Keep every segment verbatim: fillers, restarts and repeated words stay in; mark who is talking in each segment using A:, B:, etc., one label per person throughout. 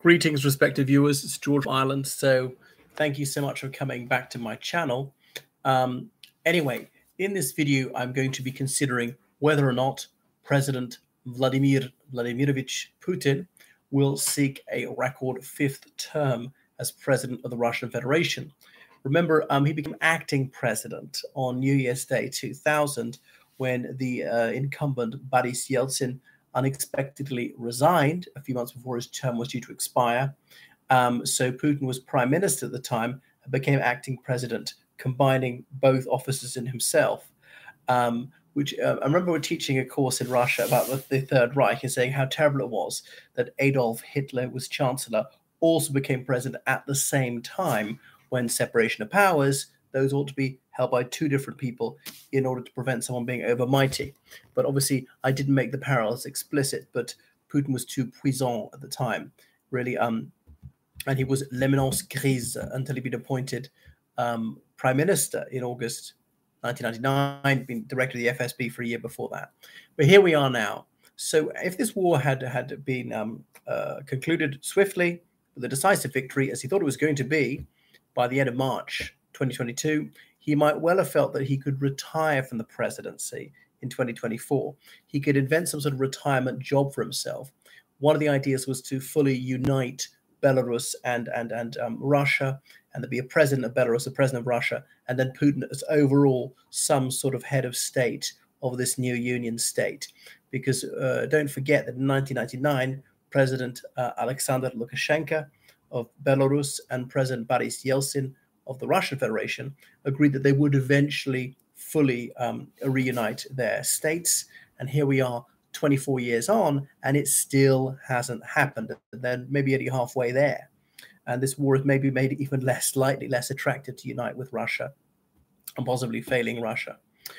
A: Greetings, respected viewers. It's George from Ireland. So thank you so much for coming back to my channel. Um, anyway, in this video, I'm going to be considering whether or not President Vladimir Vladimirovich Putin will seek a record fifth term as president of the Russian Federation. Remember, um, he became acting president on New Year's Day two thousand when the uh, incumbent Boris Yeltsin unexpectedly resigned a few months before his term was due to expire. Um, so Putin was prime minister at the time and became acting president, combining both offices in himself. Um, which uh, I remember we're teaching a course in Russia about the, the Third Reich and saying how terrible it was that Adolf Hitler was chancellor, also became president at the same time, when separation of powers, those ought to be held by two different people in order to prevent someone being overmighty. But obviously, I didn't make the parallels explicit, but Putin was too puissant at the time, really. Um, and he was l'éminence grise until he'd been appointed um, prime minister in August nineteen ninety-nine, been director of the F S B for a year before that. But here we are now. So if this war had, had been um, uh, concluded swiftly with a decisive victory, as he thought it was going to be, by the end of March twenty twenty-two, he might well have felt that he could retire from the presidency in twenty twenty-four. He could invent some sort of retirement job for himself. One of the ideas was to fully unite Belarus and and and um, Russia, and there'd be a president of Belarus, a president of Russia, and then Putin as overall some sort of head of state of this new union state. Because uh, don't forget that in nineteen ninety-nine, President uh, Alexander Lukashenko of Belarus and President Boris Yeltsin of the Russian Federation agreed that they would eventually fully um, reunite their states. And here we are twenty-four years on, and it still hasn't happened. Then maybe only halfway there. And this war has maybe made it even less, slightly less attractive to unite with Russia and possibly failing Russia.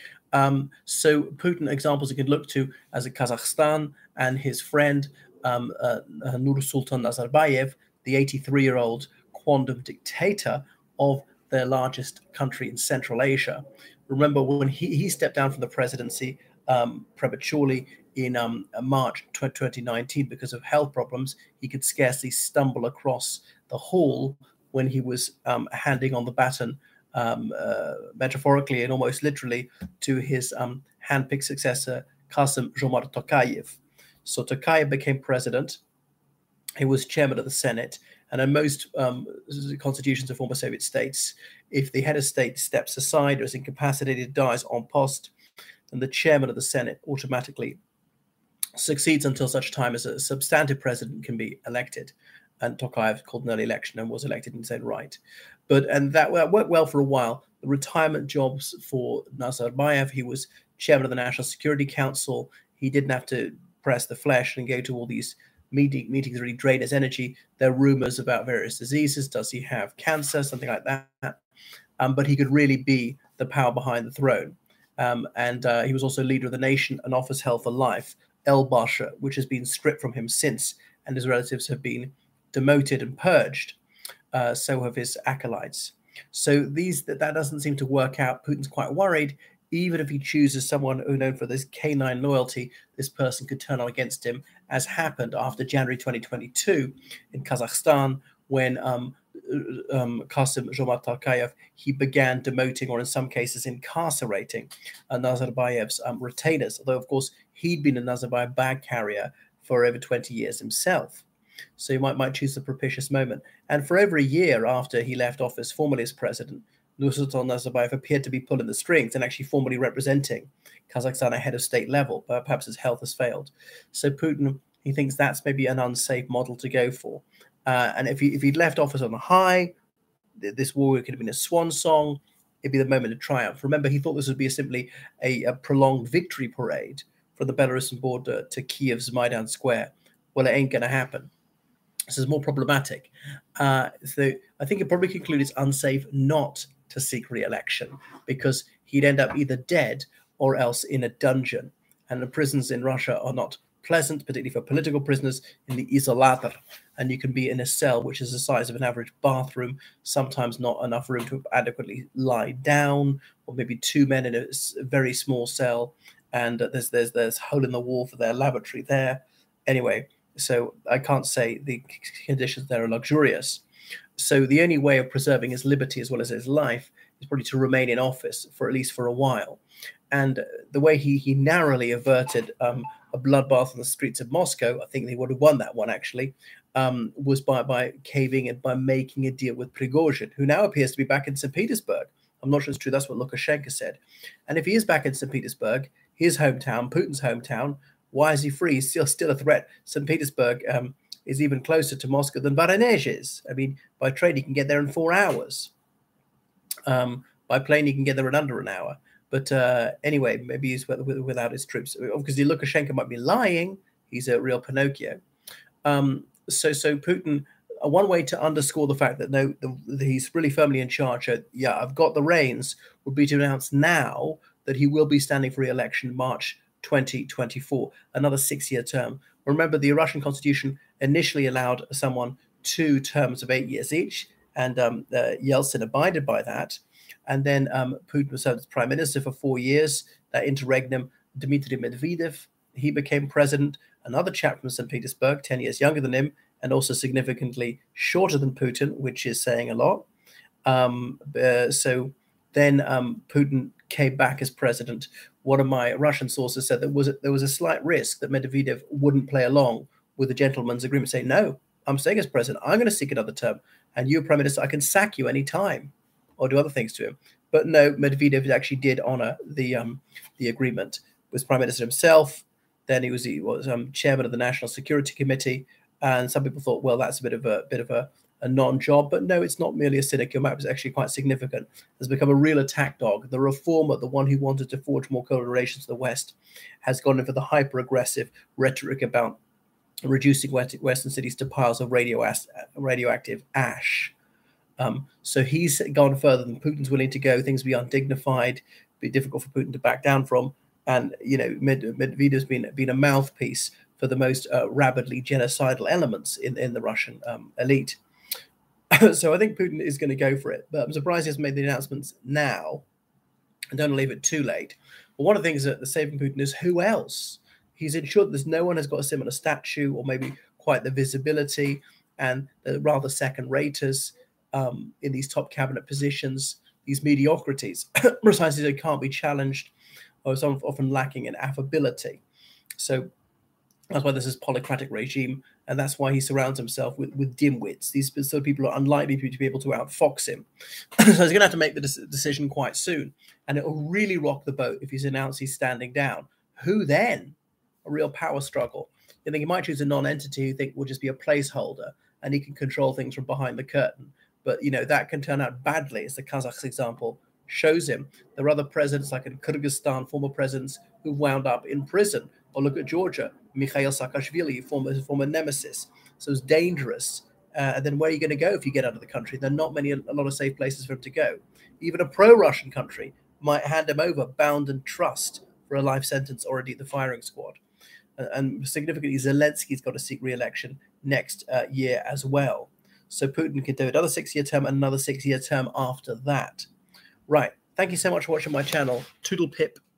A: Um, so Putin, examples you can look to as a Kazakhstan and his friend um, uh, Nursultan Nazarbayev, the eighty-three-year-old quantum dictator of their largest country in Central Asia. Remember when he, he stepped down from the presidency um, prematurely in um, March twenty nineteen because of health problems. He could scarcely stumble across the hall when he was um, handing on the baton, um, uh, metaphorically and almost literally, to his um, handpicked successor, Kassym-Jomart Tokayev. So Tokayev became president. He was chairman of the Senate, and in most um, constitutions of former Soviet states, if the head of state steps aside or is incapacitated, dies en poste, then the chairman of the Senate automatically succeeds until such time as a substantive president can be elected. And Tokayev called an early election and was elected in his own right. But and that worked well for a while. The retirement jobs for Nazarbayev, he was chairman of the National Security Council. He didn't have to press the flesh and go to all these Meeting, meetings really drain his energy. There are rumors about various diseases. Does he have cancer? Something like that. Um, but he could really be the power behind the throne. Um, and uh, he was also leader of the nation and offers held for life, El Basha, which has been stripped from him since, and his relatives have been demoted and purged. Uh, so have his acolytes. So these that, that doesn't seem to work out. Putin's quite worried. Even if he chooses someone who known for this canine loyalty, this person could turn on against him, as happened after January twenty twenty-two in Kazakhstan, when um, um, Kassym-Jomart Tokayev, he began demoting, or in some cases incarcerating, uh, Nazarbayev's um, retainers, although, of course, he'd been a Nazarbayev bag carrier for over twenty years himself. So he might, might choose the propitious moment. And for over a year after he left office formally as president, Nursultan Nazarbayev appeared to be pulling the strings and actually formally representing Kazakhstan at head of state level, but perhaps his health has failed. So Putin, he thinks that's maybe an unsafe model to go for. Uh, and if, he, if he'd left office on a high, this war could have been a swan song. It'd be the moment of triumph. Remember, he thought this would be simply a, a prolonged victory parade from the Belarusian border to Kiev's Maidan Square. Well, it ain't going to happen. This is more problematic. Uh, so I think it probably conclude it's unsafe not to seek re-election, because he'd end up either dead or else in a dungeon. And the prisons in Russia are not pleasant, particularly for political prisoners, in the izolator. And you can be in a cell which is the size of an average bathroom, sometimes not enough room to adequately lie down, or maybe two men in a very small cell, and uh, there's there's there's hole in the wall for their lavatory there. Anyway, So I can't say the conditions there are luxurious. So the only way of preserving his liberty as well as his life is probably to remain in office for at least for a while. And the way he he narrowly averted um, a bloodbath on the streets of Moscow, I think they would have won that one actually, um, was by by caving and by making a deal with Prigozhin, who now appears to be back in Saint Petersburg. I'm not sure it's true. That's what Lukashenko said. And if he is back in Saint Petersburg, his hometown, Putin's hometown, why is he free? He's still still a threat. Saint Petersburg um, is even closer to Moscow than Voronezh is. I mean, by train he can get there in four hours. Um, by plane he can get there in under an hour. But uh, anyway, maybe he's without his troops. Obviously, Lukashenko might be lying. He's a real Pinocchio. Um, so, so Putin, uh, one way to underscore the fact that no, the, the, he's really firmly in charge. Uh, yeah, I've got the reins. Would be to announce now that he will be standing for re-election March twenty twenty-four, another six-year term. Remember, the Russian constitution initially allowed someone two terms of eight years each, and um, uh, Yeltsin abided by that. And then um, Putin was served as prime minister for four years. That interregnum, Dmitry Medvedev, he became president. Another chap from Saint Petersburg, ten years younger than him, and also significantly shorter than Putin, which is saying a lot. Um, uh, so then um, Putin came back as president. One of my Russian sources said there was a, there was a slight risk that Medvedev wouldn't play along with the gentleman's agreement, saying, no, I'm staying as president. I'm going to seek another term. And you, prime minister, I can sack you any time or do other things to him. But no, Medvedev actually did honor the um, the agreement. Was prime minister himself. Then he was he was um, chairman of the National Security Committee. And some people thought, well, that's a bit of a bit of a, a non-job. But no, it's not merely a sinecure map. It's actually quite significant. Has become a real attack dog. The reformer, the one who wanted to forge more close relations to the West, has gone in for the hyper-aggressive rhetoric about reducing Western cities to piles of radio radioactive ash. Um, so he's gone further than Putin's willing to go. Things will be undignified, be difficult for Putin to back down from. And, you know, Med Medvedev's been, been a mouthpiece for the most uh, rabidly genocidal elements in, in the Russian um, elite. So I think Putin is going to go for it. But I'm surprised he has made the announcements now. And don't leave it too late. But one of the things that the saving Putin is who else? He's ensured there's no one has got a similar statue or maybe quite the visibility and the rather second-raters um, in these top cabinet positions, these mediocrities, precisely they can't be challenged or is often lacking in affability. So that's why there's this polycratic regime, and that's why he surrounds himself with, with dimwits. These sort of people are unlikely to be able to outfox him. So he's going to have to make the de decision quite soon, and it will really rock the boat if he's announced he's standing down. Who then? A real power struggle. You think he might choose a non-entity who think will just be a placeholder and he can control things from behind the curtain. But, you know, that can turn out badly, as the Kazakhs example shows him. There are other presidents, like in Kyrgyzstan, former presidents who wound up in prison. Or look at Georgia, Mikhail Saakashvili, former, former nemesis. So it's dangerous. Uh, and then where are you going to go if you get out of the country? There are not many, a lot of safe places for him to go. Even a pro-Russian country might hand him over, bound and trust, for a life sentence already at the firing squad. And significantly, Zelensky's got to seek re-election next uh, year as well. So Putin can do another six-year term and another six-year term after that. Right. Thank you so much for watching my channel. Toodle pip.